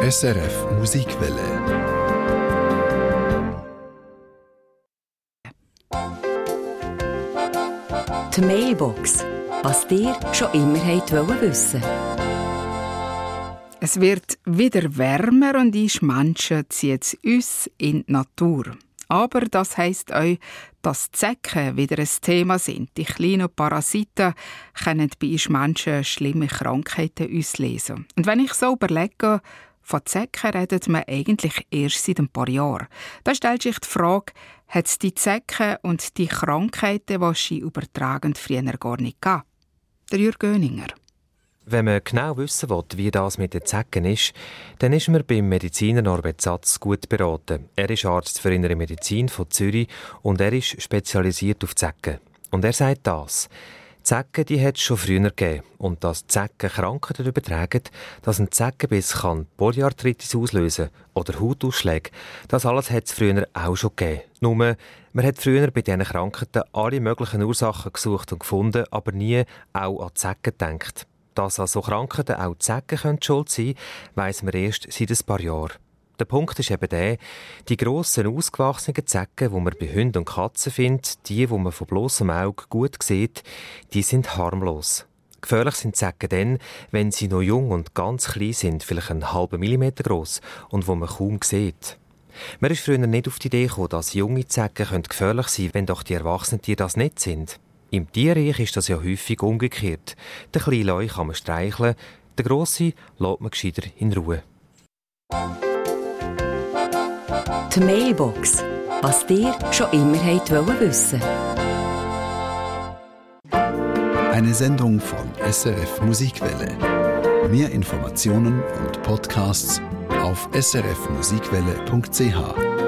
SRF Musikwelle. Die Mailbox. Was dir schon immer wissen wollte. Es wird wieder wärmer und ich Menschen ziehen uns in die Natur. Aber das heisst auch, dass die Zecken wieder ein Thema sind. Die kleinen Parasiten können bei uns Menschen schlimme Krankheiten auslösen. Und wenn ich so überlege, von Zecken redet man eigentlich erst seit ein paar Jahren. Da stellt sich die Frage, hat es die Zecken und die Krankheiten, die sie übertragen, früher gar nicht gegeben? Der Jürg Göninger. Wenn man genau wissen will, wie das mit den Zecken ist, dann ist man beim Mediziner Norbert Satz gut beraten. Er ist Arzt für Innere Medizin von Zürich und er ist spezialisiert auf Zecken. Und er sagt das: Zecken, die hat es schon früher gegeben. Und dass Zecken Krankheiten übertragen, dass ein Zeckenbiss kann Polyarthritis auslösen oder Hautausschläge, das alles hat es früher auch schon gegeben. Nur, man hat früher bei diesen Krankheiten alle möglichen Ursachen gesucht und gefunden, aber nie auch an Zecken gedacht. Dass an so Krankheiten auch die Zecken schuld sein können, weiss man erst seit ein paar Jahren. Der Punkt ist eben der, die grossen, ausgewachsenen Zecken, die man bei Hunden und Katzen findet, die man von bloßem Auge gut sieht, die sind harmlos. Gefährlich sind Zecken dann, wenn sie noch jung und ganz klein sind, vielleicht einen halben Millimeter gross, und wo man kaum sieht. Man ist früher nicht auf die Idee gekommen, dass junge Zecken gefährlich sein können, wenn doch die erwachsenen Tiere das nicht sind. Im Tierreich ist das ja häufig umgekehrt. Den kleinen Leu kann man streicheln, den grossen lässt man gescheiter in Ruhe. Die Mailbox. Was dir schon immer wissen wollte. Eine Sendung von SRF Musikwelle. Mehr Informationen und Podcasts auf srfmusikwelle.ch.